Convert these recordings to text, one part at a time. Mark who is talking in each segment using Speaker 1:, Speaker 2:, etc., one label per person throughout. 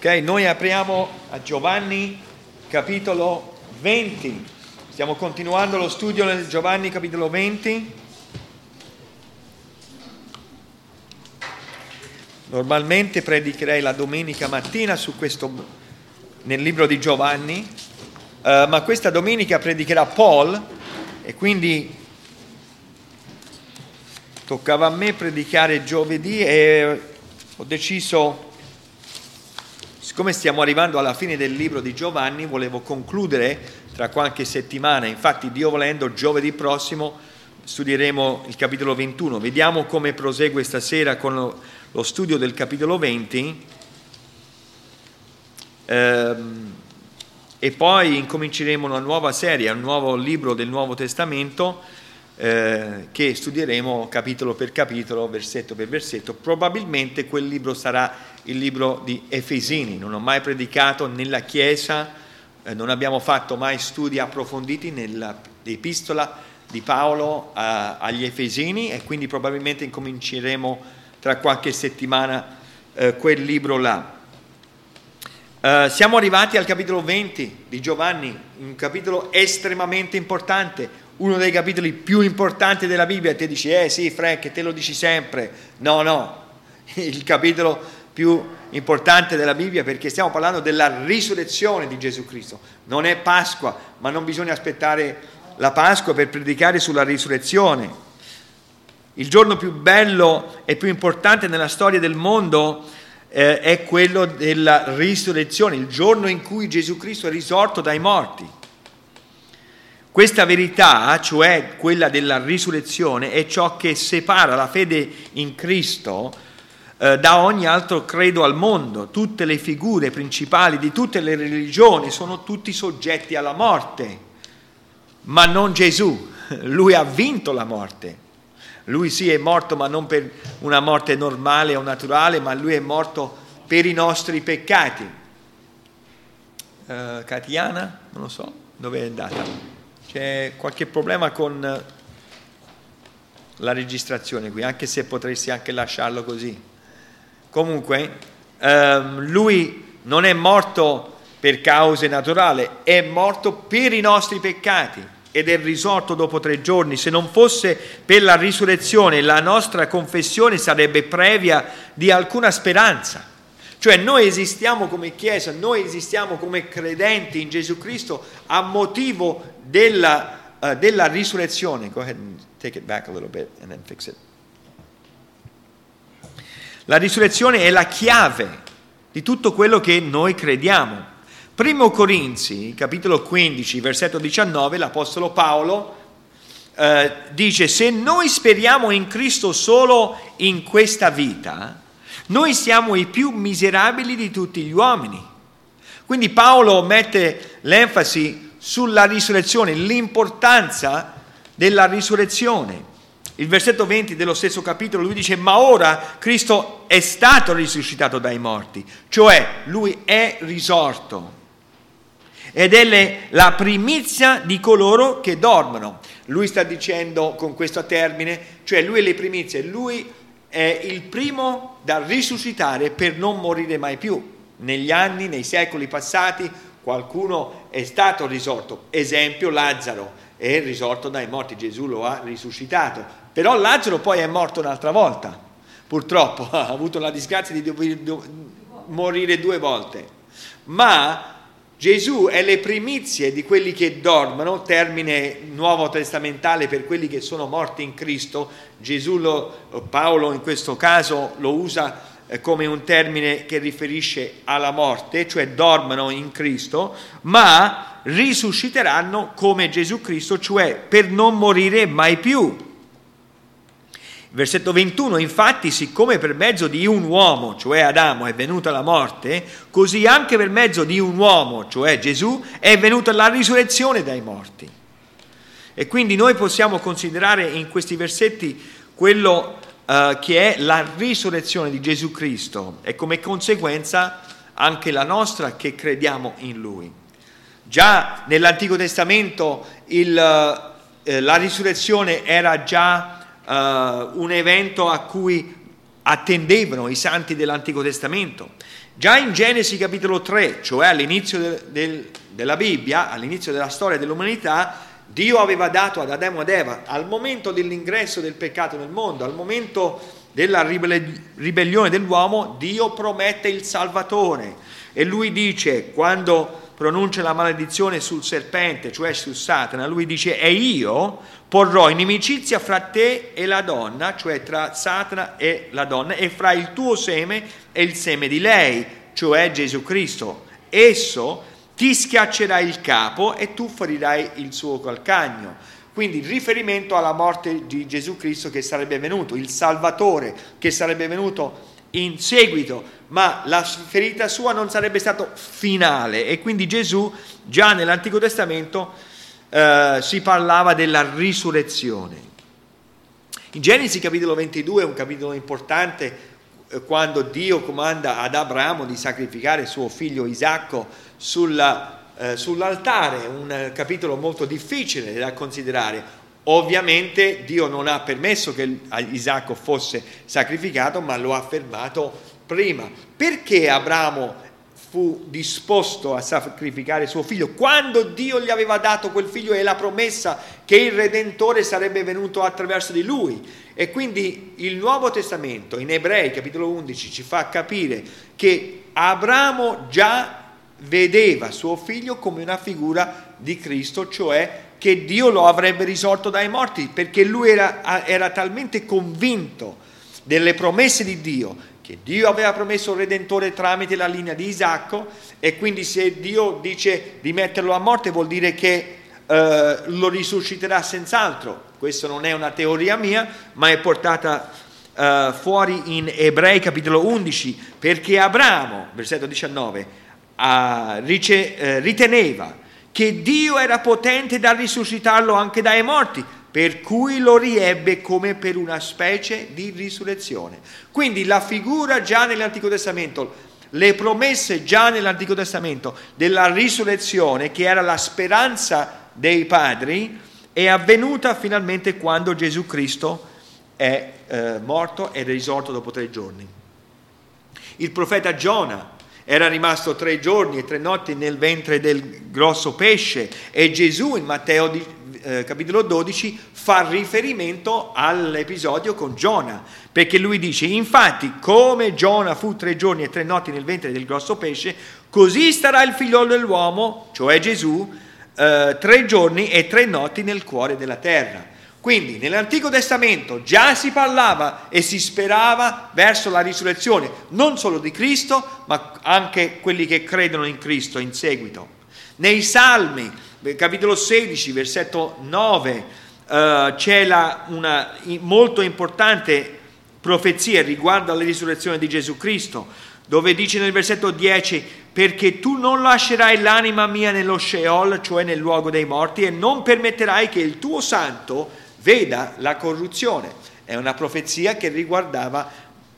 Speaker 1: Ok, noi apriamo a Giovanni capitolo 20. Stiamo continuando lo studio nel Giovanni capitolo 20. Normalmente predicherei la domenica mattina nel libro di Giovanni, ma questa domenica predicherà Paul e quindi toccava a me predicare giovedì e ho deciso, siccome stiamo arrivando alla fine del libro di Giovanni, volevo concludere tra qualche settimana. Infatti, Dio volendo, giovedì prossimo studieremo il capitolo 21. Vediamo come prosegue stasera con lo studio del capitolo 20 e poi incominceremo una nuova serie, un nuovo libro del Nuovo Testamento che studieremo capitolo per capitolo, versetto per versetto. Probabilmente quel libro sarà il libro di Efesini. Non ho mai predicato nella Chiesa, non abbiamo fatto mai studi approfonditi nell'epistola di Paolo agli Efesini e quindi probabilmente incominceremo tra qualche settimana quel libro là. Siamo arrivati al capitolo 20 di Giovanni, un capitolo estremamente importante, uno dei capitoli più importanti della Bibbia. Te dici, sì Frank, te lo dici sempre. No, il capitolo più importante della Bibbia, perché stiamo parlando della risurrezione di Gesù Cristo. Non è Pasqua, ma non bisogna aspettare la Pasqua per predicare sulla risurrezione. Il giorno più bello e più importante nella storia del mondo è quello della risurrezione, il giorno in cui Gesù Cristo è risorto dai morti. Questa verità, cioè quella della risurrezione, è ciò che separa la fede in Cristo da ogni altro credo al mondo. Tutte le figure principali di tutte le religioni sono tutti soggetti alla morte, ma non Gesù. Lui ha vinto la morte. Lui sì è morto, ma non per una morte normale o naturale, ma lui è morto per i nostri peccati. Katiana? Non lo so, dove è andata? C'è qualche problema con la registrazione qui, anche se potresti anche lasciarlo così. Comunque, lui non è morto per cause naturali, è morto per i nostri peccati ed è risorto dopo 3 giorni. Se non fosse per la risurrezione, la nostra confessione sarebbe previa di alcuna speranza. Cioè noi esistiamo come Chiesa, noi esistiamo come credenti in Gesù Cristo a motivo della risurrezione. Go ahead and take it back a little bit and then fix it. La risurrezione è la chiave di tutto quello che noi crediamo. Primo Corinzi, capitolo 15, versetto 19, l'Apostolo Paolo dice: se noi speriamo in Cristo solo in questa vita, noi siamo i più miserabili di tutti gli uomini. Quindi Paolo mette l'enfasi sulla risurrezione, l'importanza della risurrezione. Il versetto 20 dello stesso capitolo, lui dice: ma ora Cristo è stato risuscitato dai morti, cioè lui è risorto ed è la primizia di coloro che dormono. Lui sta dicendo con questo termine, cioè lui è le primizie, lui è il primo da risuscitare per non morire mai più. Negli anni, nei secoli passati, qualcuno è stato risorto. Esempio, Lazzaro è risorto dai morti, Gesù lo ha risuscitato. Però Lazzaro poi è morto un'altra volta. Purtroppo ha avuto la disgrazia di dover morire 2 volte. Ma Gesù è le primizie di quelli che dormono, termine nuovo testamentale per quelli che sono morti in Cristo. Paolo in questo caso lo usa come un termine che riferisce alla morte, cioè dormono in Cristo, ma risusciteranno come Gesù Cristo, cioè per non morire mai più. Versetto 21, infatti, siccome per mezzo di un uomo, cioè Adamo, è venuta la morte, così anche per mezzo di un uomo, cioè Gesù, è venuta la risurrezione dai morti. E quindi noi possiamo considerare in questi versetti quello che è la risurrezione di Gesù Cristo e come conseguenza anche la nostra che crediamo in Lui. Già nell'Antico Testamento la risurrezione era già un evento a cui attendevano i santi dell'Antico Testamento. Già in Genesi capitolo 3, cioè all'inizio della Bibbia, all'inizio della storia dell'umanità, Dio aveva dato ad Adamo ed Eva, al momento dell'ingresso del peccato nel mondo, al momento della ribellione dell'uomo, Dio promette il Salvatore. E lui dice, quando pronuncia la maledizione sul serpente, cioè su Satana, lui dice: e io porrò inimicizia fra te e la donna, cioè tra Satana e la donna, e fra il tuo seme e il seme di lei, cioè Gesù Cristo. Esso ti schiaccerà il capo e tu ferirai il suo calcagno. Quindi riferimento alla morte di Gesù Cristo che sarebbe venuto, il Salvatore che sarebbe venuto in seguito, ma la ferita sua non sarebbe stata finale. E quindi Gesù, già nell'Antico Testamento, si parlava della risurrezione. In Genesi capitolo 22 è un capitolo importante, quando Dio comanda ad Abramo di sacrificare suo figlio Isacco sull'altare, un capitolo molto difficile da considerare. Ovviamente Dio non ha permesso che Isacco fosse sacrificato, ma lo ha fermato prima. Perché Abramo fu disposto a sacrificare suo figlio quando Dio gli aveva dato quel figlio e la promessa che il Redentore sarebbe venuto attraverso di lui? E quindi il Nuovo Testamento, in Ebrei capitolo 11, ci fa capire che Abramo già vedeva suo figlio come una figura di Cristo, cioè che Dio lo avrebbe risorto dai morti, perché lui era talmente convinto delle promesse di Dio, che Dio aveva promesso il Redentore tramite la linea di Isacco, e quindi se Dio dice di metterlo a morte vuol dire che lo risusciterà senz'altro. Questo non è una teoria mia, ma è portata fuori in Ebrei capitolo 11, perché Abramo, versetto 19, riteneva che Dio era potente da risuscitarlo anche dai morti, per cui lo riebbe come per una specie di risurrezione. Quindi la figura già nell'Antico Testamento, le promesse già nell'Antico Testamento della risurrezione, che era la speranza dei padri, è avvenuta finalmente quando Gesù Cristo è morto ed è risorto dopo 3 giorni. Il profeta Giona era rimasto 3 giorni e 3 notti nel ventre del grosso pesce, e Gesù in Matteo capitolo 12 fa riferimento all'episodio con Giona, perché lui dice: infatti come Giona fu 3 giorni e 3 notti nel ventre del grosso pesce, così starà il figliolo dell'uomo, cioè Gesù, 3 giorni e 3 notti nel cuore della terra. Quindi nell'Antico Testamento già si parlava e si sperava verso la risurrezione, non solo di Cristo, ma anche quelli che credono in Cristo in seguito. Nei Salmi, capitolo 16, versetto 9, c'è una molto importante profezia riguardo alla risurrezione di Gesù Cristo, dove dice nel versetto 10: perché tu non lascerai l'anima mia nello Sheol, cioè nel luogo dei morti, e non permetterai che il tuo santo veda la corruzione. È una profezia che riguardava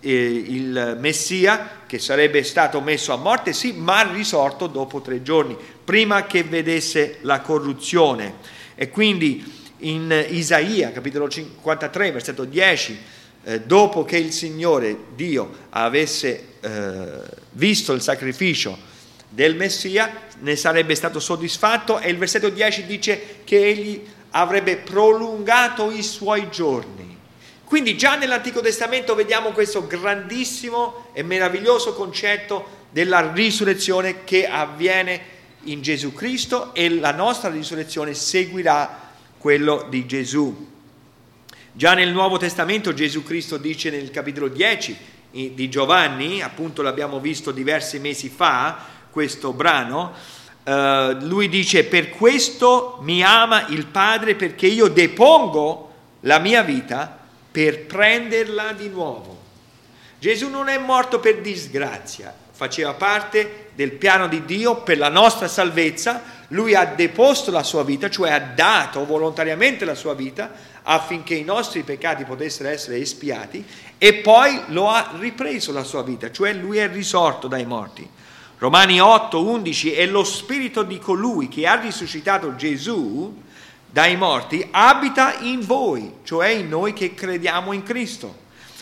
Speaker 1: il Messia, che sarebbe stato messo a morte, sì, ma risorto dopo 3 giorni, prima che vedesse la corruzione. E quindi in Isaia, capitolo 53, versetto 10, dopo che il Signore Dio avesse visto il sacrificio del Messia, ne sarebbe stato soddisfatto, e il versetto 10 dice che egli avrebbe prolungato i suoi giorni. Quindi già nell'Antico Testamento vediamo questo grandissimo e meraviglioso concetto della risurrezione che avviene in Gesù Cristo, e la nostra risurrezione seguirà quello di Gesù. Già nel Nuovo Testamento Gesù Cristo dice nel capitolo 10 di Giovanni, appunto l'abbiamo visto diversi mesi fa, questo brano, lui dice: per questo mi ama il Padre, perché io depongo la mia vita per prenderla di nuovo. Gesù non è morto per disgrazia, faceva parte del piano di Dio per la nostra salvezza. Lui ha deposto la sua vita, cioè ha dato volontariamente la sua vita affinché i nostri peccati potessero essere espiati, e poi lo ha ripreso la sua vita, cioè lui è risorto dai morti. Romani 8:11: e lo spirito di colui che ha risuscitato Gesù dai morti abita in voi, cioè in noi che crediamo in Cristo.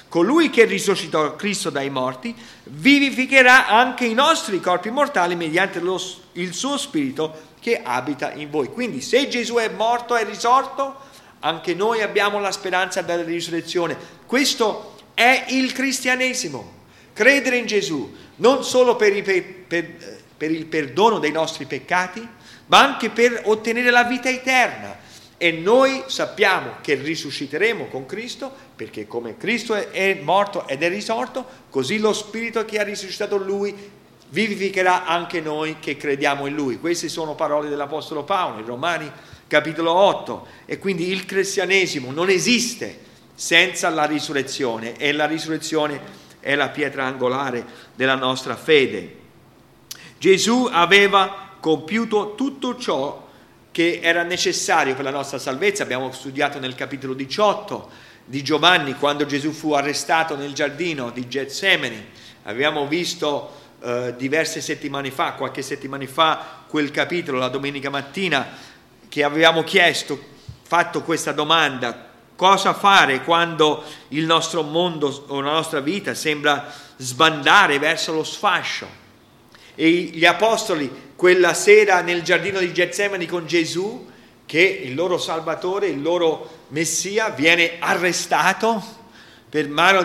Speaker 1: colui che risuscitò Cristo dai morti vivificherà anche i nostri corpi mortali mediante il suo spirito che abita in voi. Quindi se Gesù è morto e risorto, anche noi abbiamo la speranza della risurrezione. Questo è il cristianesimo, credere in Gesù, non solo per il perdono dei nostri peccati, ma anche per ottenere la vita eterna. E noi sappiamo che risusciteremo con Cristo, perché come Cristo è morto ed è risorto, così lo Spirito che ha risuscitato Lui vivificherà anche noi che crediamo in Lui. Queste sono parole dell'Apostolo Paolo in Romani capitolo 8. E quindi il cristianesimo non esiste senza la risurrezione, e la risurrezione è la pietra angolare della nostra fede. Gesù aveva compiuto tutto ciò che era necessario per la nostra salvezza. Abbiamo studiato nel capitolo 18 di Giovanni, quando Gesù fu arrestato nel giardino di Getsemani. Abbiamo visto diverse settimane fa, qualche settimana fa, quel capitolo, la domenica mattina, che avevamo fatto questa domanda: cosa fare quando il nostro mondo o la nostra vita sembra sbandare verso lo sfascio? E gli apostoli quella sera nel giardino di Getsemani con Gesù, che il loro Salvatore, il loro Messia, viene arrestato per mano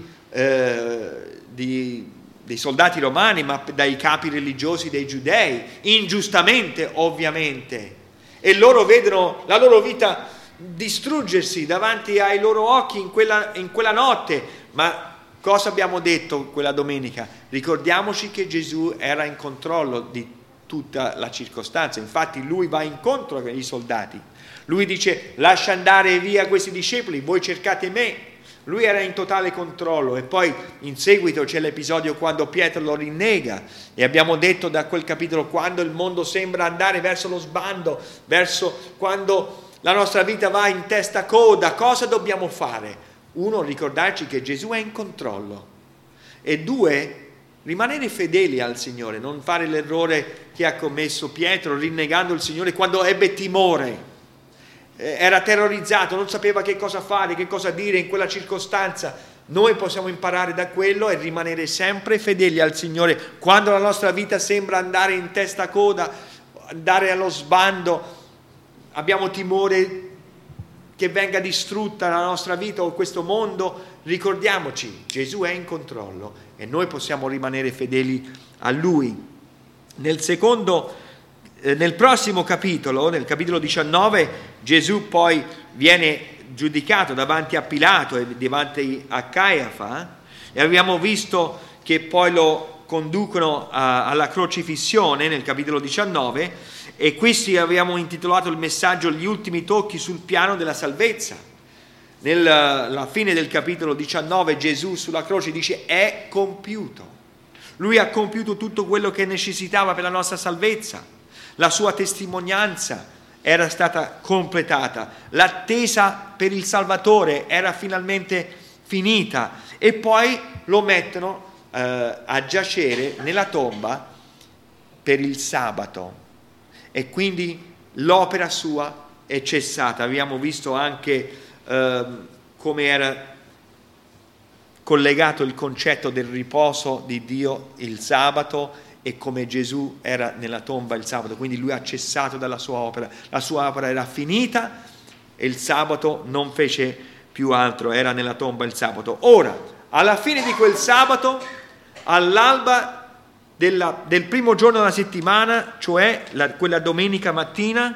Speaker 1: dei soldati romani, ma dai capi religiosi dei giudei, ingiustamente ovviamente, e loro vedono la loro vita distruggersi davanti ai loro occhi in quella notte. Ma cosa abbiamo detto quella domenica? Ricordiamoci che Gesù era in controllo di tutta la circostanza. Infatti lui va incontro ai soldati, lui dice: lascia andare via questi discepoli, voi cercate me. Lui era in totale controllo. E poi in seguito c'è l'episodio quando Pietro lo rinnega, e abbiamo detto da quel capitolo, quando il mondo sembra andare verso lo sbando, verso quando la nostra vita va in testa a coda, cosa dobbiamo fare? Uno, ricordarci che Gesù è in controllo, e due, rimanere fedeli al Signore, non fare l'errore che ha commesso Pietro rinnegando il Signore quando ebbe timore, era terrorizzato, non sapeva che cosa fare, che cosa dire in quella circostanza. Noi possiamo imparare da quello e rimanere sempre fedeli al Signore quando la nostra vita sembra andare in testa a coda, andare allo sbando, abbiamo timore che venga distrutta la nostra vita o questo mondo. Ricordiamoci, Gesù è in controllo e noi possiamo rimanere fedeli a Lui. Nel prossimo capitolo, nel capitolo 19, Gesù poi viene giudicato davanti a Pilato e davanti a Caiafa, e abbiamo visto che poi lo conducono alla crocifissione nel capitolo 19, e questi abbiamo intitolato il messaggio "Gli ultimi tocchi sul piano della salvezza". Nella fine del capitolo 19 Gesù sulla croce dice: è compiuto. Lui ha compiuto tutto quello che necessitava per la nostra salvezza. La sua testimonianza era stata completata, l'attesa per il Salvatore era finalmente finita, e poi lo mettono a giacere nella tomba per il sabato, e quindi l'opera sua è cessata. Abbiamo visto anche come era collegato il concetto del riposo di Dio il sabato, e come Gesù era nella tomba il sabato, quindi lui ha cessato dalla sua opera. La sua opera era finita e il sabato non fece più altro, era nella tomba il sabato. Ora, alla fine di quel sabato, all'alba del primo giorno della settimana, cioè quella domenica mattina,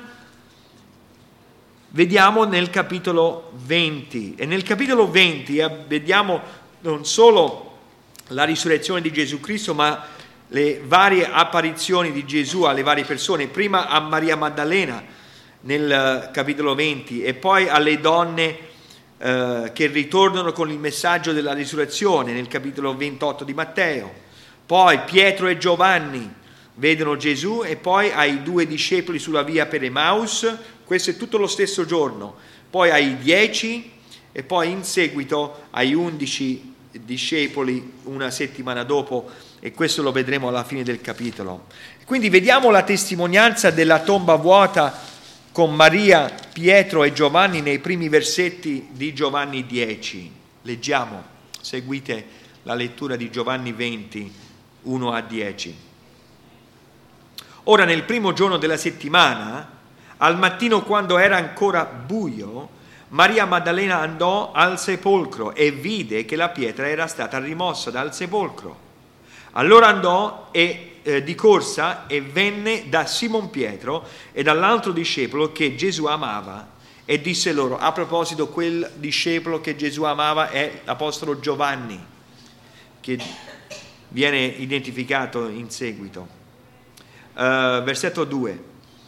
Speaker 1: vediamo nel capitolo 20. E nel capitolo 20 vediamo non solo la risurrezione di Gesù Cristo, ma le varie apparizioni di Gesù alle varie persone, prima a Maria Maddalena nel capitolo 20, e poi alle donne che ritornano con il messaggio della risurrezione nel capitolo 28 di Matteo. Poi Pietro e Giovanni vedono Gesù, e poi ai 2 discepoli sulla via per Emaus, questo è tutto lo stesso giorno, poi ai 10 e poi in seguito ai 11 discepoli una settimana dopo, e questo lo vedremo alla fine del capitolo. Quindi vediamo la testimonianza della tomba vuota con Maria, Pietro e Giovanni nei primi versetti di Giovanni 10. Leggiamo. seguite la lettura di Giovanni 20, 1-10. Ora nel primo giorno della settimana, al mattino quando era ancora buio, Maria Maddalena andò al sepolcro e vide che la pietra era stata rimossa dal sepolcro. Allora andò di corsa e venne da Simon Pietro e dall'altro discepolo che Gesù amava e disse loro, a proposito, quel discepolo che Gesù amava è l'apostolo Giovanni, che viene identificato in seguito. Versetto 2.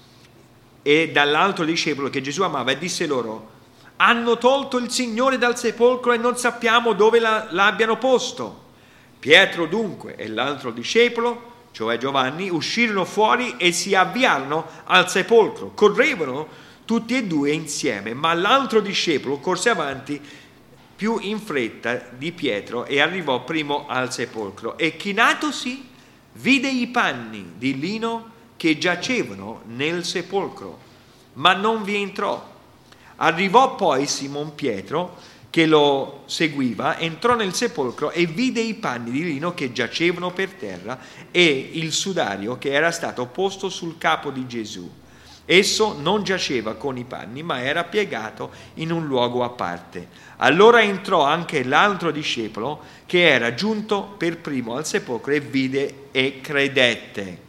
Speaker 1: E dall'altro discepolo che Gesù amava e disse loro, hanno tolto il Signore dal sepolcro e non sappiamo dove l'abbiano posto. Pietro dunque e l'altro discepolo, cioè Giovanni, uscirono fuori e si avviarono al sepolcro. Correvano tutti e due insieme, ma l'altro discepolo corse avanti più in fretta di Pietro e arrivò primo al sepolcro. E chinatosi vide i panni di lino che giacevano nel sepolcro, ma non vi entrò. Arrivò poi Simon Pietro, che lo seguiva, entrò nel sepolcro e vide i panni di lino che giacevano per terra e il sudario che era stato posto sul capo di Gesù. Esso non giaceva con i panni, ma era piegato in un luogo a parte. Allora entrò anche l'altro discepolo, che era giunto per primo al sepolcro, e vide e credette.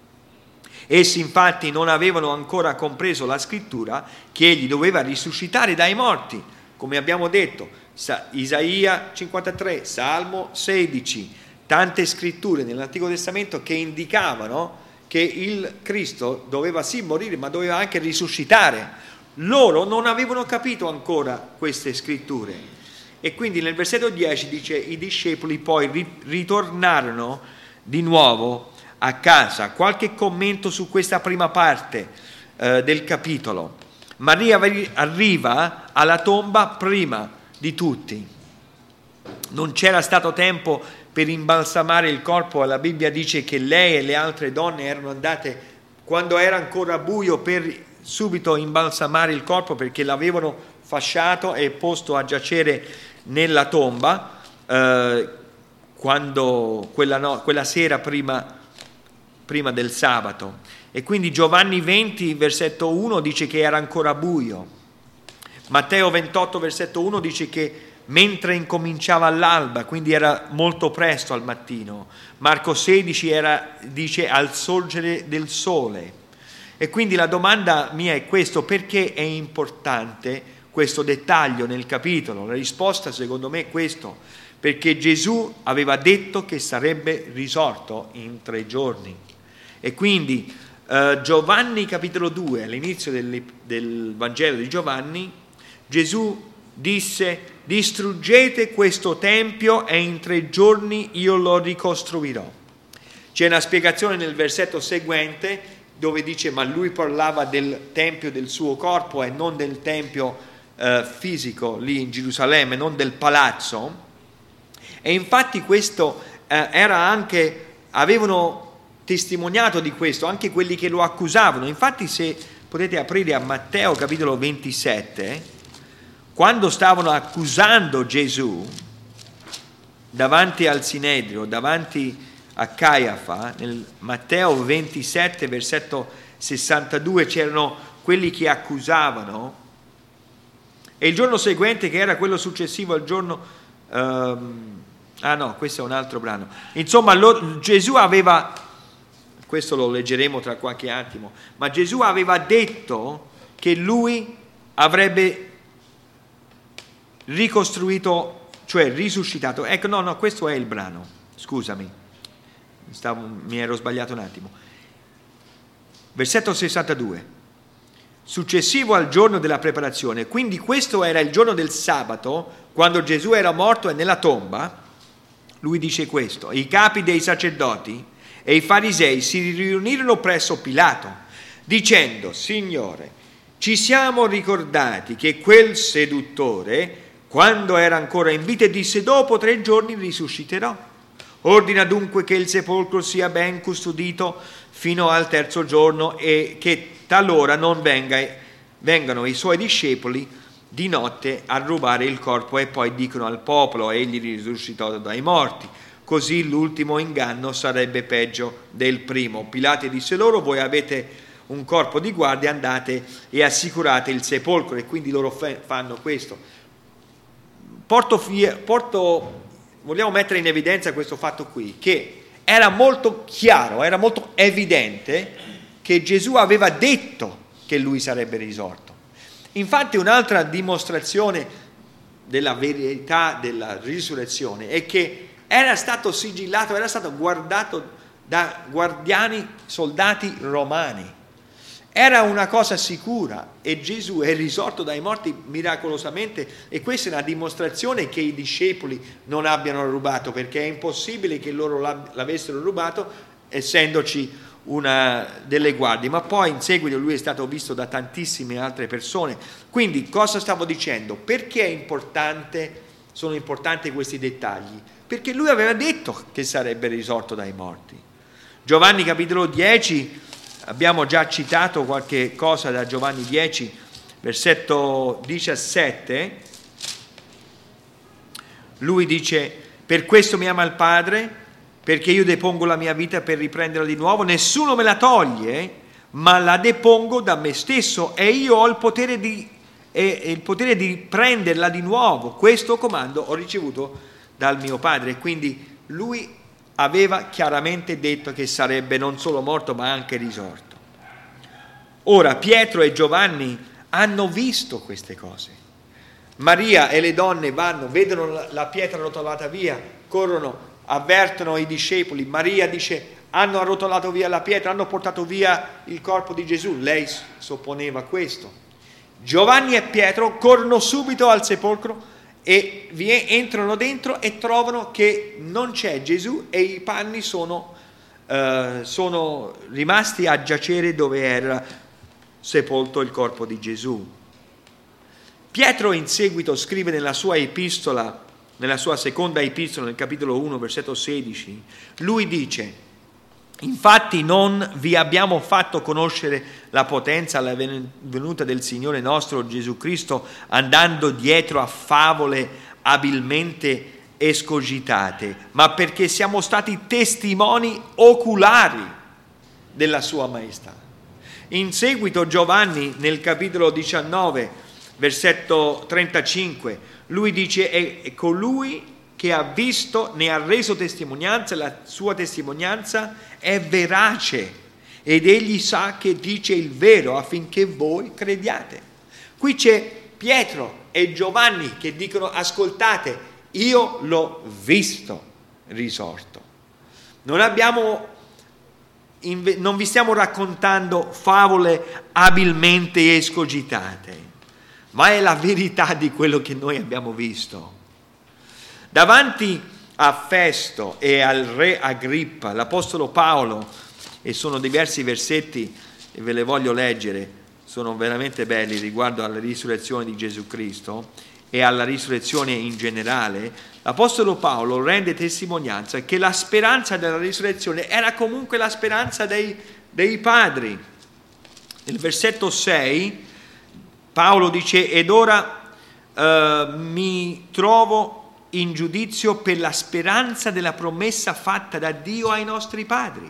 Speaker 1: Essi infatti non avevano ancora compreso la scrittura che egli doveva risuscitare dai morti, come abbiamo detto, Isaia 53, Salmo 16, tante scritture nell'Antico Testamento che indicavano che il Cristo doveva sì morire, ma doveva anche risuscitare. Loro non avevano capito ancora queste scritture. E quindi nel versetto 10 dice, i discepoli poi ritornarono di nuovo a casa. Qualche commento su questa prima parte del capitolo. Maria arriva alla tomba prima di tutti. Non c'era stato tempo per imbalsamare il corpo. La Bibbia dice che lei e le altre donne erano andate quando era ancora buio per subito imbalsamare il corpo, perché l'avevano fasciato e posto a giacere nella tomba quando quella sera prima del sabato. E quindi Giovanni 20 versetto 1 dice che era ancora buio. Matteo 28 versetto 1 dice che mentre incominciava all'alba, quindi era molto presto al mattino. Marco 16 dice al sorgere del sole. E quindi la domanda mia è questo: perché è importante questo dettaglio nel capitolo? La risposta secondo me è questo: perché Gesù aveva detto che sarebbe risorto in 3 giorni. E quindi Giovanni capitolo 2, all'inizio del Vangelo di Giovanni, Gesù disse: distruggete questo tempio e in 3 giorni io lo ricostruirò. C'è una spiegazione nel versetto seguente dove dice, ma lui parlava del tempio del suo corpo e non del tempio fisico lì in Gerusalemme, non del palazzo. E infatti questo avevano testimoniato di questo anche quelli che lo accusavano. Infatti, se potete aprire a Matteo capitolo 27, quando stavano accusando Gesù davanti al Sinedrio, davanti a Caiafa, nel Matteo 27 versetto 62 c'erano quelli che accusavano, e il giorno seguente, che era quello successivo al giorno questo è un altro brano. Insomma, Gesù aveva, questo lo leggeremo tra qualche attimo, ma Gesù aveva detto che lui avrebbe ricostruito, cioè risuscitato. Ecco, no, questo è il brano, scusami, mi ero sbagliato un attimo. Versetto 62. Successivo al giorno della preparazione, quindi questo era il giorno del sabato, quando Gesù era morto e nella tomba, lui dice questo: i capi dei sacerdoti e i farisei si riunirono presso Pilato, dicendo: Signore, ci siamo ricordati che quel seduttore, quando era ancora in vita, disse: dopo 3 giorni risusciterò. Ordina dunque che il sepolcro sia ben custodito fino al 3° giorno e che talora non vengano i suoi discepoli di notte a rubare il corpo, e poi dicono al popolo: egli risuscitò dai morti. Così l'ultimo inganno sarebbe peggio del primo. Pilato disse loro: voi avete un corpo di guardia, andate e assicurate il sepolcro. E quindi loro fanno questo. Vogliamo mettere in evidenza questo fatto qui, che era molto chiaro, era molto evidente che Gesù aveva detto che lui sarebbe risorto. Infatti un'altra dimostrazione della verità della risurrezione è che era stato sigillato, era stato guardato da guardiani, soldati romani. Era una cosa sicura, e Gesù è risorto dai morti miracolosamente, e questa è una dimostrazione che i discepoli non abbiano rubato, perché è impossibile che loro l'avessero rubato essendoci una delle guardie. Ma poi in seguito lui è stato visto da tantissime altre persone. Quindi cosa stavo dicendo? Perché sono importanti questi dettagli? Perché lui aveva detto che sarebbe risorto dai morti. Giovanni capitolo 10, abbiamo già citato qualche cosa da Giovanni 10, versetto 17. Lui dice: per questo mi ama il Padre, perché io depongo la mia vita per riprenderla di nuovo. Nessuno me la toglie, ma la depongo da me stesso, e io ho il potere di prenderla di nuovo. Questo comando ho ricevuto dal mio Padre. Quindi lui aveva chiaramente detto che sarebbe non solo morto ma anche risorto. Ora Pietro e Giovanni hanno visto queste cose. Maria e le donne vedono la pietra rotolata via, corrono, avvertono i discepoli. Maria dice: hanno arrotolato via la pietra, hanno portato via il corpo di Gesù. Lei supponeva questo. Giovanni e Pietro corrono subito al sepolcro e entrano dentro e trovano che non c'è Gesù, e i panni sono rimasti a giacere dove era sepolto il corpo di Gesù. Pietro in seguito scrive nella sua epistola, nella sua seconda epistola, nel capitolo 1, versetto 16, lui dice: infatti non vi abbiamo fatto conoscere la potenza alla venuta del Signore nostro Gesù Cristo, andando dietro a favole abilmente escogitate, ma perché siamo stati testimoni oculari della sua maestà. In seguito Giovanni nel capitolo 19, versetto 35, lui dice: è colui che ha visto ne ha reso testimonianza, la sua testimonianza è verace, ed egli sa che dice il vero, affinché voi crediate. Qui c'è Pietro e Giovanni che dicono: ascoltate, io l'ho visto risorto. Non vi stiamo raccontando favole abilmente escogitate, ma è la verità di quello che noi abbiamo visto. Davanti a Festo e al re Agrippa, l'apostolo Paolo, e sono diversi versetti e ve le voglio leggere, sono veramente belli riguardo alla risurrezione di Gesù Cristo e alla risurrezione in generale, l'apostolo Paolo rende testimonianza che la speranza della risurrezione era comunque la speranza dei padri. Nel versetto 6 Paolo dice: ed ora mi trovo in giudizio per la speranza della promessa fatta da Dio ai nostri padri.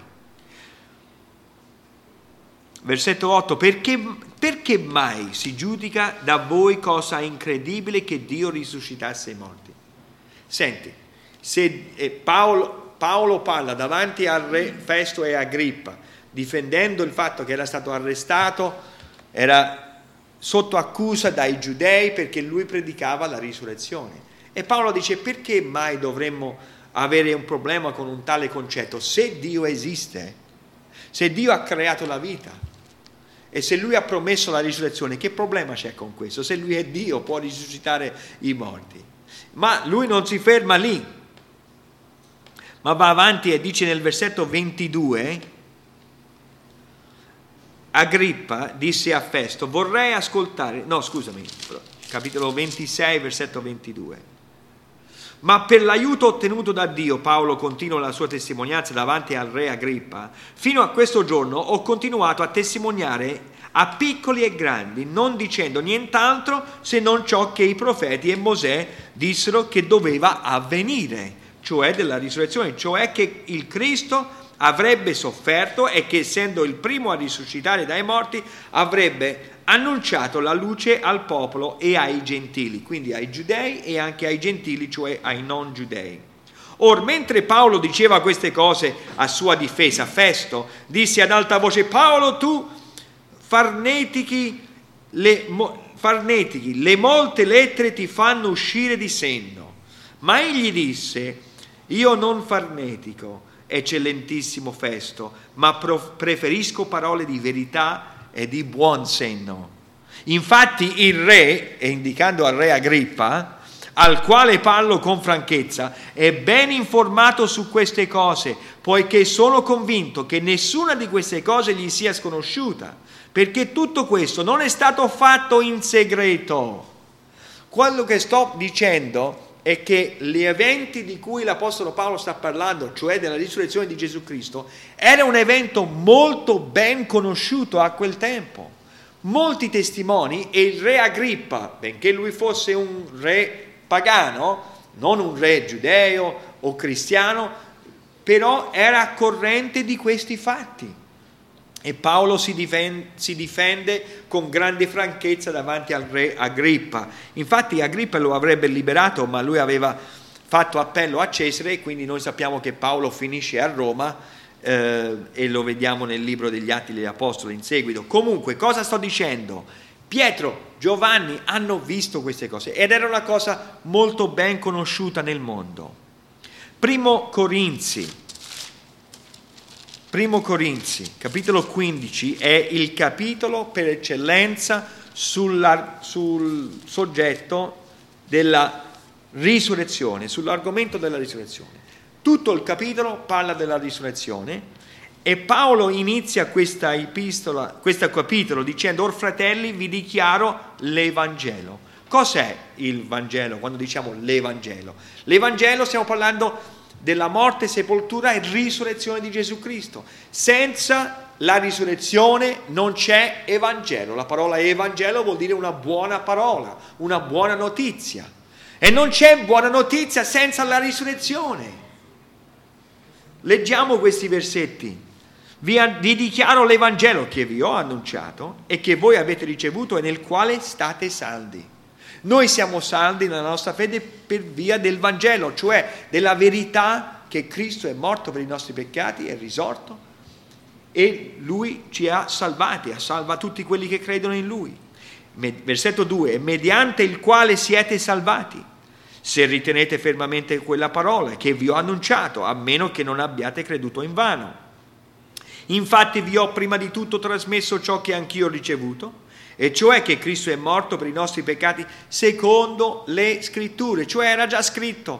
Speaker 1: Versetto 8: perché mai si giudica da voi cosa incredibile che Dio risuscitasse i morti? Senti, se Paolo parla davanti al re Festo e Agrippa, difendendo il fatto che era stato arrestato, era sotto accusa dai giudei perché lui predicava la risurrezione. E Paolo dice: perché mai dovremmo avere un problema con un tale concetto? Se Dio esiste, se Dio ha creato la vita e se lui ha promesso la risurrezione, che problema c'è con questo? Se lui è Dio, può risuscitare i morti. Ma lui non si ferma lì, ma va avanti e dice nel versetto 22: Agrippa disse a Festo: vorrei ascoltare, capitolo 26, versetto 22. Ma per l'aiuto ottenuto da Dio, Paolo continua la sua testimonianza davanti al re Agrippa, fino a questo giorno ho continuato a testimoniare a piccoli e grandi, non dicendo nient'altro se non ciò che i profeti e Mosè dissero che doveva avvenire, cioè della risurrezione, cioè che il Cristo avrebbe sofferto e che, essendo il primo a risuscitare dai morti, avrebbe annunciato la luce al popolo e ai gentili, quindi ai giudei e anche ai gentili, cioè ai non giudei. Or, mentre Paolo diceva queste cose a sua difesa, Festo disse ad alta voce: Paolo, tu farnetichi, le molte lettere ti fanno uscire di senno. Ma egli disse: io non farnetico, eccellentissimo Festo, ma preferisco parole di verità e di buon senno. Infatti il re, e indicando al re Agrippa, al quale parlo con franchezza, è ben informato su queste cose, poiché sono convinto che nessuna di queste cose gli sia sconosciuta, perché tutto questo non è stato fatto in segreto. Quello che sto dicendo è che gli eventi di cui l'Apostolo Paolo sta parlando, cioè della risurrezione di Gesù Cristo, era un evento molto ben conosciuto a quel tempo. Molti testimoni, e il re Agrippa, benché lui fosse un re pagano, non un re giudeo o cristiano, però era corrente di questi fatti. E Paolo si difende con grande franchezza davanti al re Agrippa. Infatti Agrippa lo avrebbe liberato, ma lui aveva fatto appello a Cesare, e quindi noi sappiamo che Paolo finisce a Roma, e lo vediamo nel libro degli Atti degli Apostoli in seguito. Comunque, cosa sto dicendo? Pietro, Giovanni hanno visto queste cose ed era una cosa molto ben conosciuta nel mondo. Primo Corinzi, capitolo 15, è il capitolo per eccellenza sul soggetto della risurrezione, sull'argomento della risurrezione. Tutto il capitolo parla della risurrezione e Paolo inizia questo capitolo dicendo: Or fratelli, vi dichiaro l'Evangelo. Cos'è il Vangelo quando diciamo l'Evangelo? L'Evangelo, stiamo parlando della morte, sepoltura e risurrezione di Gesù Cristo. Senza la risurrezione non c'è Evangelo. La parola Evangelo vuol dire una buona parola, una buona notizia. E non c'è buona notizia senza la risurrezione. Leggiamo questi versetti. Vi dichiaro l'Evangelo che vi ho annunciato e che voi avete ricevuto e nel quale state saldi. Noi siamo saldi nella nostra fede per via del Vangelo, cioè della verità che Cristo è morto per i nostri peccati, è risorto e Lui ci ha salvati, salva tutti quelli che credono in Lui. Versetto 2: mediante il quale siete salvati, se ritenete fermamente quella parola che vi ho annunciato, a meno che non abbiate creduto invano. Infatti vi ho prima di tutto trasmesso ciò che anch'io ho ricevuto, e cioè che Cristo è morto per i nostri peccati secondo le scritture, cioè era già scritto,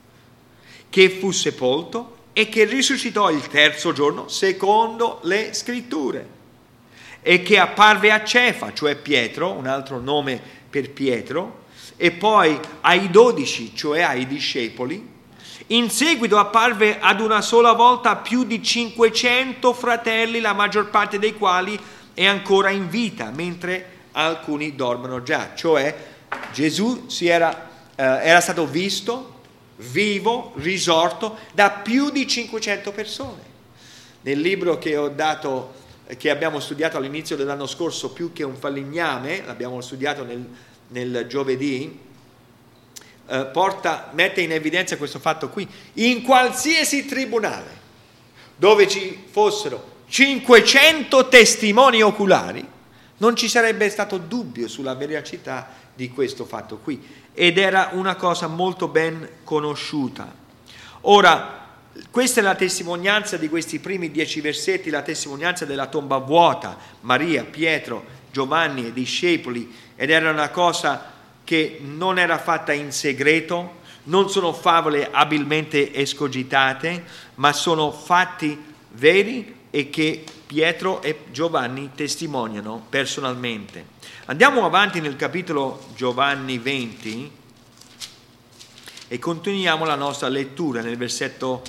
Speaker 1: che fu sepolto e che risuscitò il terzo giorno secondo le scritture, e che apparve a Cefa, cioè Pietro, un altro nome per Pietro, e poi ai 12, cioè ai discepoli. In seguito apparve ad una sola volta a più di 500 fratelli, la maggior parte dei quali è ancora in vita, mentre alcuni dormono già. Cioè Gesù era stato visto vivo, risorto da più di 500 persone. Nel libro che abbiamo studiato all'inizio dell'anno scorso, Più che un falegname, l'abbiamo studiato nel giovedì, mette in evidenza questo fatto qui. In qualsiasi tribunale dove ci fossero 500 testimoni oculari, non ci sarebbe stato dubbio sulla veracità di questo fatto qui, ed era una cosa molto ben conosciuta. Ora, questa è la testimonianza di questi primi 10 versetti, la testimonianza della tomba vuota, Maria, Pietro, Giovanni e i discepoli, ed era una cosa che non era fatta in segreto, non sono favole abilmente escogitate, ma sono fatti veri e che Pietro e Giovanni testimoniano personalmente. Andiamo avanti nel capitolo Giovanni 20 e continuiamo la nostra lettura nel versetto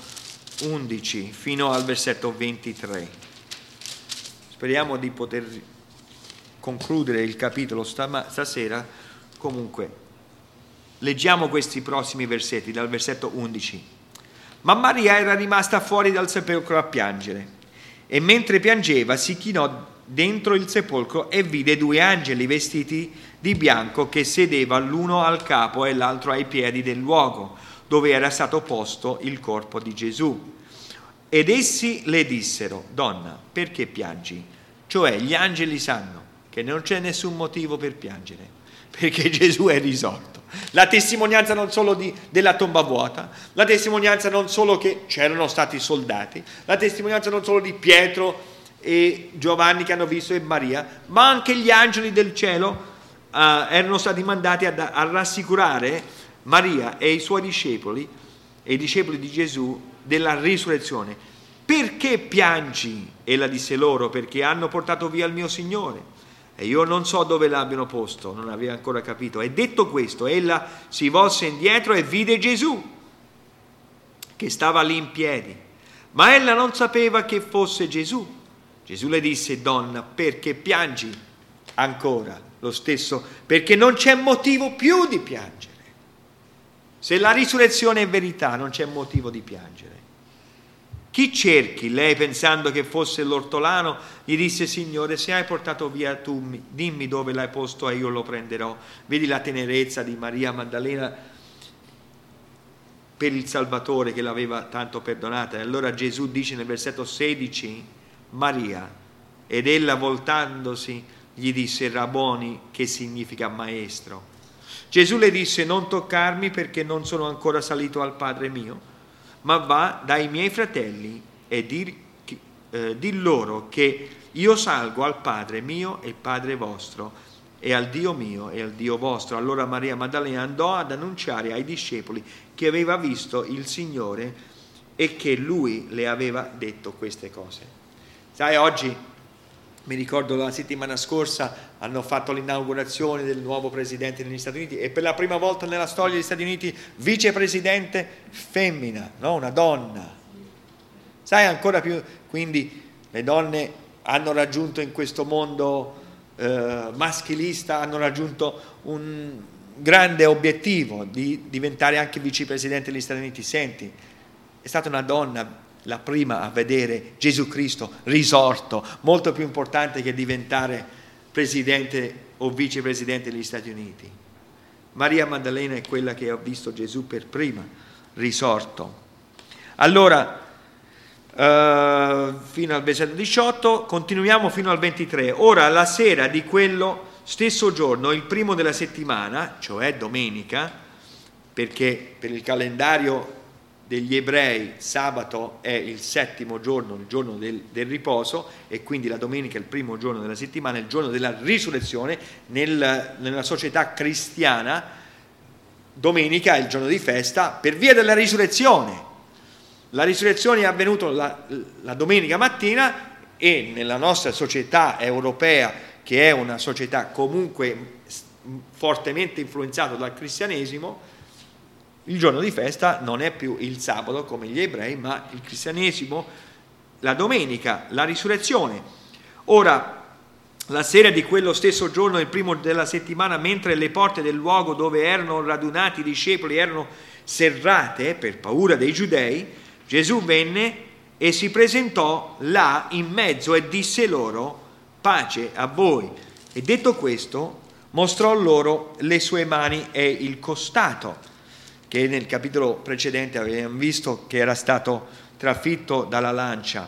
Speaker 1: 11 fino al versetto 23. Speriamo di poter concludere il capitolo stasera, comunque leggiamo questi prossimi versetti, dal versetto 11. Ma Maria era rimasta fuori dal sepolcro a piangere, e mentre piangeva si chinò dentro il sepolcro e vide 2 angeli vestiti di bianco che sedeva l'uno al capo e l'altro ai piedi del luogo dove era stato posto il corpo di Gesù. Ed essi le dissero: Donna, perché piangi? Cioè gli angeli sanno che non c'è nessun motivo per piangere, perché Gesù è risorto. La testimonianza non solo della tomba vuota, la testimonianza non solo che c'erano stati soldati, la testimonianza non solo di Pietro e Giovanni che hanno visto e Maria, ma anche gli angeli del cielo erano stati mandati a rassicurare Maria e i suoi discepoli e i discepoli di Gesù della risurrezione. Perché piangi? Ella disse loro: perché hanno portato via il mio Signore e io non so dove l'abbiano posto. Non aveva ancora capito. E detto questo, ella si volse indietro e vide Gesù che stava lì in piedi, ma ella non sapeva che fosse Gesù. Gesù le disse: Donna, perché piangi? Ancora lo stesso, perché non c'è motivo più di piangere. Se la risurrezione è verità, non c'è motivo di piangere. Chi cerchi? Lei, pensando che fosse l'ortolano, gli disse: Signore, se hai portato via tu, dimmi dove l'hai posto e io lo prenderò. Vedi la tenerezza di Maria Maddalena per il Salvatore che l'aveva tanto perdonata. E allora Gesù dice nel versetto 16: Maria. Ed ella, voltandosi, gli disse: Rabboni, che significa maestro. Gesù le disse: non toccarmi, perché non sono ancora salito al Padre mio, ma va dai miei fratelli e di loro che io salgo al Padre mio e Padre vostro, e al Dio mio e al Dio vostro. Allora Maria Maddalena andò ad annunciare ai discepoli che aveva visto il Signore e che Lui le aveva detto queste cose. Sai, oggi, mi ricordo la settimana scorsa, hanno fatto l'inaugurazione del nuovo presidente degli Stati Uniti e per la prima volta nella storia degli Stati Uniti vicepresidente femmina, no? Una donna. Sai, ancora più, quindi le donne hanno raggiunto in questo mondo maschilista, hanno raggiunto un grande obiettivo di diventare anche vicepresidente degli Stati Uniti. Senti, è stata una donna la prima a vedere Gesù Cristo risorto, molto più importante che diventare presidente o vicepresidente degli Stati Uniti. Maria Maddalena è quella che ha visto Gesù per prima risorto. Allora, fino al versetto 18, continuiamo fino al 23. Ora, la sera di quello stesso giorno, il primo della settimana, cioè domenica, perché per il calendario degli ebrei sabato è il 7° giorno, il giorno del riposo, e quindi la domenica è il primo giorno della settimana, il giorno della risurrezione. Nella società cristiana domenica è il giorno di festa per via della risurrezione. La risurrezione è avvenuta la domenica mattina, e nella nostra società europea, che è una società comunque fortemente influenzata dal cristianesimo, il giorno di festa non è più il sabato come gli ebrei, ma il cristianesimo, la domenica, la risurrezione. Ora, la sera di quello stesso giorno, il primo della settimana, mentre le porte del luogo dove erano radunati i discepoli erano serrate per paura dei giudei, Gesù venne e si presentò là in mezzo e disse loro: pace a voi. E detto questo, mostrò loro le sue mani e il costato, che nel capitolo precedente avevamo visto che era stato trafitto dalla lancia.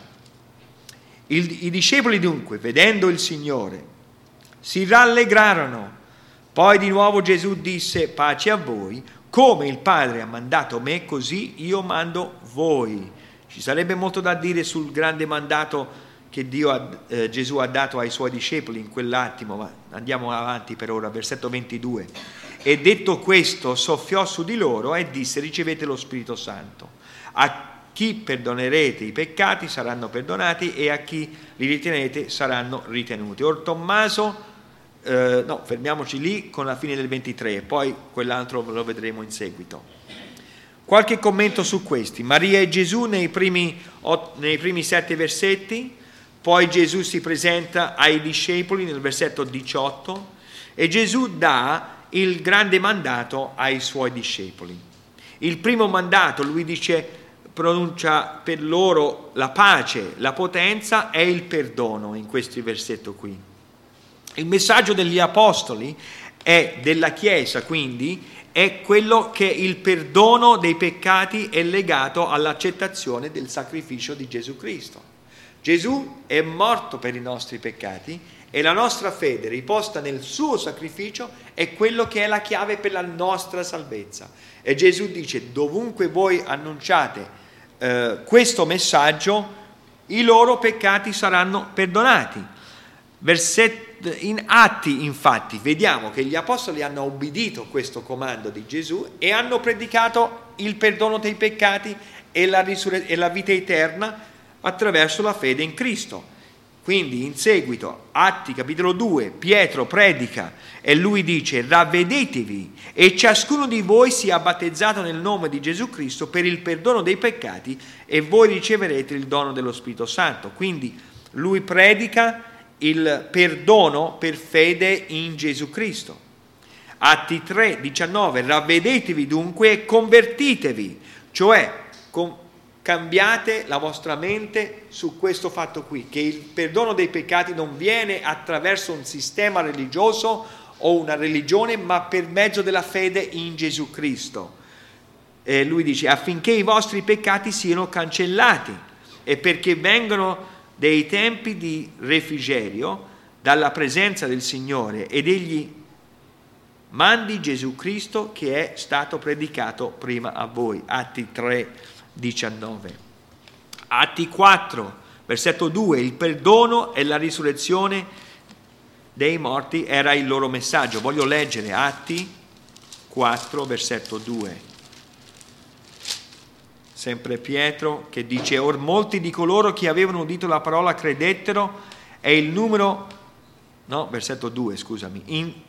Speaker 1: I discepoli dunque, vedendo il Signore, si rallegrarono. Poi di nuovo Gesù disse: pace a voi, come il Padre ha mandato me, così io mando voi. Ci sarebbe molto da dire sul grande mandato che Gesù ha dato ai suoi discepoli in quell'attimo, ma andiamo avanti per ora. Versetto 22. E detto questo soffiò su di loro e disse: ricevete lo Spirito Santo. A chi perdonerete i peccati saranno perdonati, e a chi li ritenete saranno ritenuti. Or Tommaso, fermiamoci lì con la fine del 23, poi quell'altro lo vedremo in seguito. Qualche commento su questi. Maria e Gesù nei primi 7 versetti, Poi Gesù si presenta ai discepoli nel versetto 18 e Gesù dà il grande mandato ai suoi discepoli. Il primo mandato, lui dice, pronuncia per loro la pace, la potenza e il perdono in questo versetto qui. Il messaggio degli apostoli e della Chiesa, quindi, è quello che il perdono dei peccati è legato all'accettazione del sacrificio di Gesù Cristo. Gesù è morto per i nostri peccati e la nostra fede riposta nel suo sacrificio è quello che è la chiave per la nostra salvezza. E Gesù dice: dovunque voi annunciate questo messaggio, i loro peccati saranno perdonati. In Atti, infatti, vediamo che gli apostoli hanno obbedito questo comando di Gesù e hanno predicato il perdono dei peccati e la vita eterna attraverso la fede in Cristo. Quindi in seguito, Atti capitolo 2, Pietro predica e lui dice: ravvedetevi e ciascuno di voi sia battezzato nel nome di Gesù Cristo per il perdono dei peccati e voi riceverete il dono dello Spirito Santo. Quindi lui predica il perdono per fede in Gesù Cristo. Atti 3, 19, ravvedetevi dunque e convertitevi, cioè cambiate la vostra mente su questo fatto qui, che il perdono dei peccati non viene attraverso un sistema religioso o una religione, ma per mezzo della fede in Gesù Cristo. E lui dice: affinché i vostri peccati siano cancellati e perché vengano dei tempi di refrigerio dalla presenza del Signore ed egli mandi Gesù Cristo che è stato predicato prima a voi. Atti 3, 19. Atti 4, versetto 2, il perdono e la risurrezione dei morti era il loro messaggio. Voglio leggere Atti 4, versetto 2. Sempre Pietro che dice: or molti di coloro che avevano udito la parola credettero e il numero, versetto 2, scusami,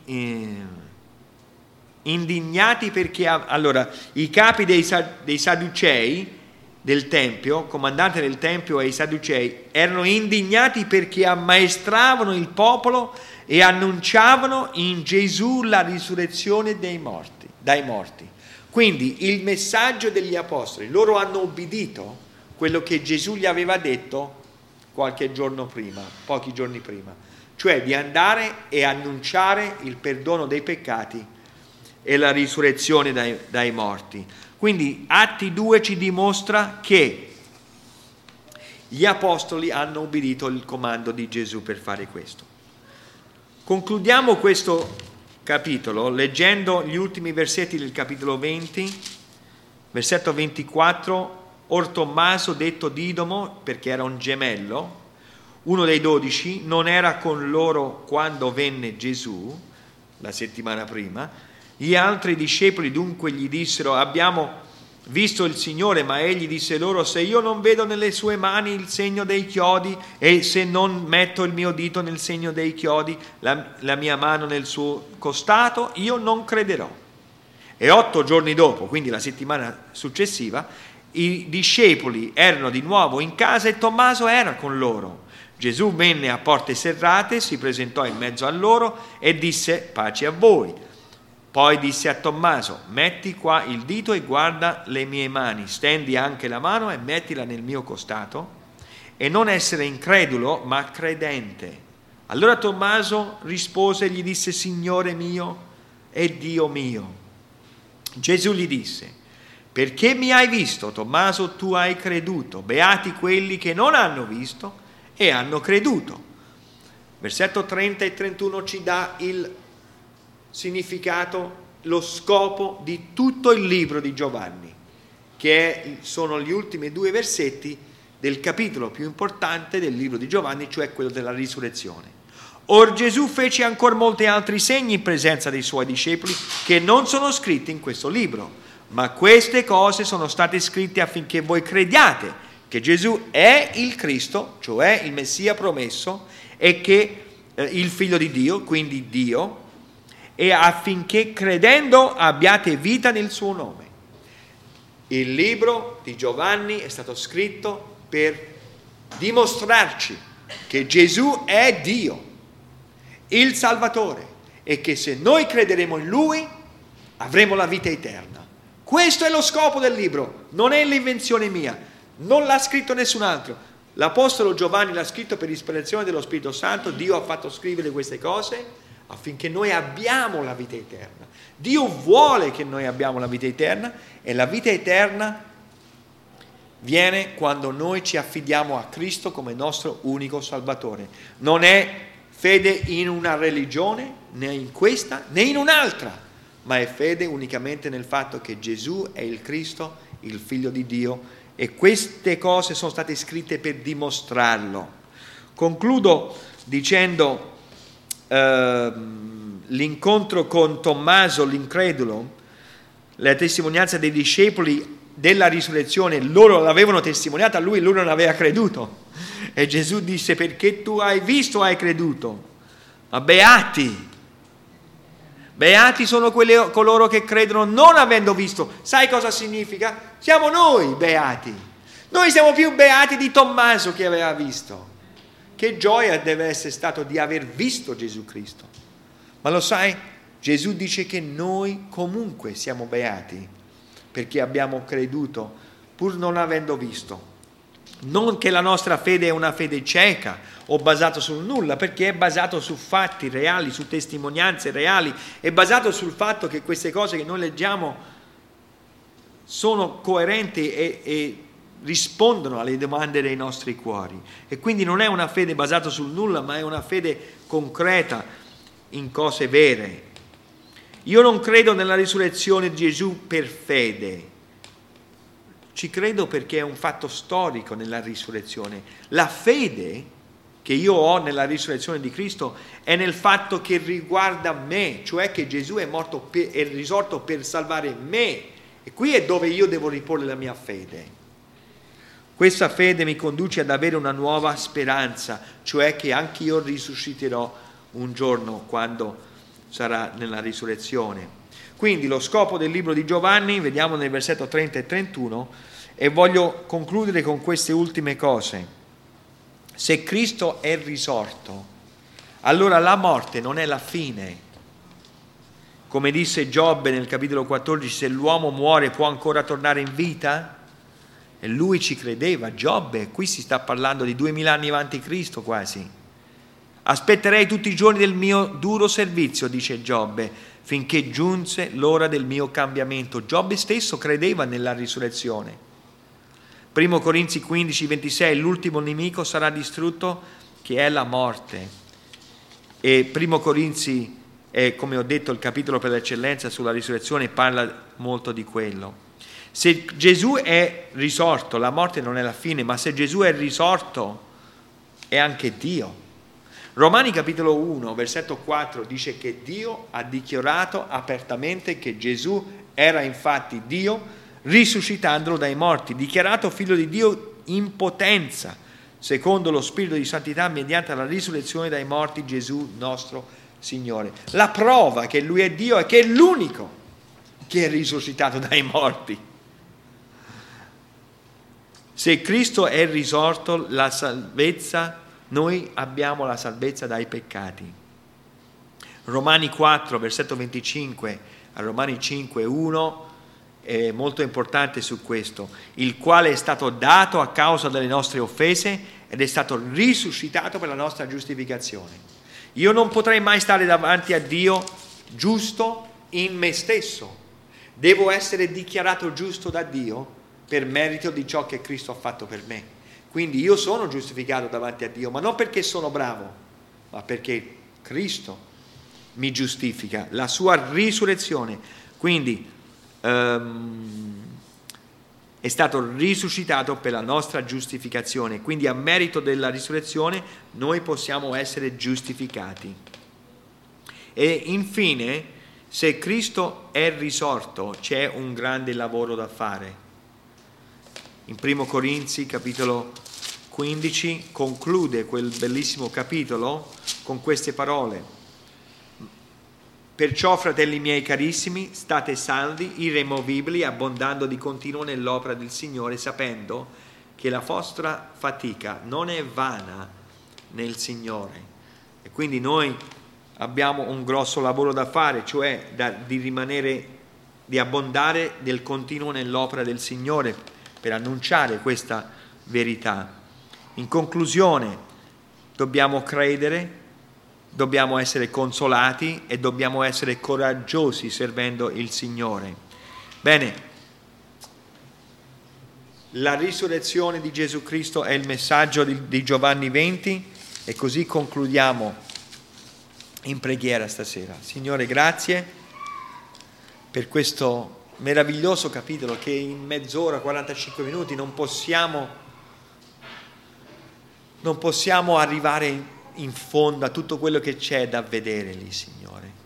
Speaker 1: indignati perché, allora, i capi dei Sadducei del Tempio, comandante del Tempio e i Sadducei, erano indignati perché ammaestravano il popolo e annunciavano in Gesù la risurrezione dai morti. Quindi il messaggio degli apostoli, loro hanno obbedito quello che Gesù gli aveva detto qualche giorno prima, pochi giorni prima, cioè di andare e annunciare il perdono dei peccati e la risurrezione dai morti. Quindi Atti 2 ci dimostra che gli apostoli hanno obbedito il comando di Gesù per fare questo. Concludiamo questo capitolo leggendo gli ultimi versetti del capitolo 20, versetto 24. Or Tommaso, detto Didomo, perché era un gemello, uno dei 12, non era con loro quando venne Gesù, la settimana prima. Gli altri discepoli dunque gli dissero: abbiamo visto il Signore. Ma egli disse loro: se io non vedo nelle sue mani il segno dei chiodi e se non metto il mio dito nel segno dei chiodi, la mia mano nel suo costato, io non crederò. E 8 giorni dopo, quindi la settimana successiva, i discepoli erano di nuovo in casa e Tommaso era con loro. Gesù venne a porte serrate, si presentò in mezzo a loro e disse: pace a voi. Poi disse a Tommaso: metti qua il dito e guarda le mie mani, stendi anche la mano e mettila nel mio costato, e non essere incredulo ma credente. Allora Tommaso rispose e gli disse: Signore mio e Dio mio. Gesù gli disse: perché mi hai visto, Tommaso, tu hai creduto. Beati quelli che non hanno visto e hanno creduto. Versetto 30 e 31 ci dà il significato, lo scopo di tutto il libro di Giovanni, che sono gli ultimi 2 versetti del capitolo più importante del libro di Giovanni, cioè quello della risurrezione. Or Gesù fece ancora molti altri segni in presenza dei suoi discepoli che non sono scritti in questo libro, ma queste cose sono state scritte affinché voi crediate che Gesù è il Cristo, cioè il Messia promesso, e che il Figlio di Dio, quindi Dio, e affinché credendo abbiate vita nel suo nome. Il libro di Giovanni è stato scritto per dimostrarci che Gesù è Dio, il Salvatore, e che se noi crederemo in Lui avremo la vita eterna. Questo è lo scopo del libro, non è l'invenzione mia, non l'ha scritto nessun altro. L'Apostolo Giovanni l'ha scritto per ispirazione dello Spirito Santo. Dio ha fatto scrivere queste cose affinché noi abbiamo la vita eterna. Dio vuole che noi abbiamo la vita eterna, e la vita eterna viene quando noi ci affidiamo a Cristo come nostro unico Salvatore. Non è fede in una religione, né in questa né in un'altra, ma è fede unicamente nel fatto che Gesù è il Cristo, il Figlio di Dio, e queste cose sono state scritte per dimostrarlo. Concludo dicendo l'incontro con Tommaso l'incredulo, la testimonianza dei discepoli della risurrezione. Loro l'avevano testimoniata a lui, lui non aveva creduto, e Gesù disse: perché tu hai visto hai creduto. Ma beati sono coloro che credono non avendo visto. Sai cosa significa? Siamo noi beati. Noi siamo più beati di Tommaso che aveva visto. Che gioia deve essere stato di aver visto Gesù Cristo. Ma lo sai, Gesù dice che noi comunque siamo beati perché abbiamo creduto pur non avendo visto. Non che la nostra fede è una fede cieca o basata sul nulla, perché è basato su fatti reali, su testimonianze reali, è basato sul fatto che queste cose che noi leggiamo sono coerenti e rispondono alle domande dei nostri cuori. E quindi non è una fede basata sul nulla, ma è una fede concreta in cose vere. Io non credo nella risurrezione di Gesù per fede. Ci credo perché è un fatto storico nella risurrezione. La fede che io ho nella risurrezione di Cristo è nel fatto che riguarda me, cioè che Gesù è morto è risorto per salvare me, e qui è dove io devo riporre la mia fede. Questa fede mi conduce ad avere una nuova speranza, cioè che anche io risusciterò un giorno quando sarà nella risurrezione. Quindi lo scopo del libro di Giovanni, vediamo nel versetto 30 e 31, e voglio concludere con queste ultime cose. Se Cristo è risorto, allora la morte non è la fine. Come disse Giobbe nel capitolo 14, se l'uomo muore può ancora tornare in vita? E lui ci credeva, Giobbe, qui si sta parlando di 2000 anni avanti Cristo quasi. Aspetterei tutti i giorni del mio duro servizio, dice Giobbe, finché giunse l'ora del mio cambiamento. Giobbe stesso credeva nella risurrezione. 1 Corinzi 15, 26, l'ultimo nemico sarà distrutto, che è la morte. E 1 Corinzi è, come ho detto, il capitolo per l'eccellenza sulla risurrezione, parla molto di quello. Se Gesù è risorto, la morte non è la fine, ma se Gesù è risorto, è anche Dio. Romani capitolo 1, versetto 4 dice che Dio ha dichiarato apertamente che Gesù era infatti Dio, risuscitandolo dai morti, dichiarato figlio di Dio in potenza, secondo lo Spirito di santità, mediante la risurrezione dai morti, Gesù nostro Signore. La prova che Lui è Dio è che è l'unico che è risuscitato dai morti. Se Cristo è risorto, la salvezza, noi abbiamo la salvezza dai peccati. Romani 4, versetto 25, a Romani 5, 1, è molto importante su questo, il quale è stato dato a causa delle nostre offese ed è stato risuscitato per la nostra giustificazione. Io non potrei mai stare davanti a Dio giusto in me stesso, devo essere dichiarato giusto da Dio per merito di ciò che Cristo ha fatto per me. Quindi io sono giustificato davanti a Dio, ma non perché sono bravo, ma perché Cristo mi giustifica, la sua risurrezione. Quindi è stato risuscitato per la nostra giustificazione, quindi a merito della risurrezione noi possiamo essere giustificati. E infine, se Cristo è risorto, c'è un grande lavoro da fare. In 1 Corinzi capitolo 15 conclude quel bellissimo capitolo con queste parole: perciò, fratelli miei carissimi, state saldi, irremovibili, abbondando di continuo nell'opera del Signore, sapendo che la vostra fatica non è vana nel Signore. E quindi noi abbiamo un grosso lavoro da fare, cioè di rimanere, di abbondare del continuo nell'opera del Signore per annunciare questa verità. In conclusione, dobbiamo credere, dobbiamo essere consolati e dobbiamo essere coraggiosi servendo il Signore. Bene, la risurrezione di Gesù Cristo è il messaggio di Giovanni 20 e così concludiamo in preghiera stasera. Signore, grazie per questo meraviglioso capitolo che in mezz'ora, 45 minuti non possiamo arrivare in fondo a tutto quello che c'è da vedere lì, Signore.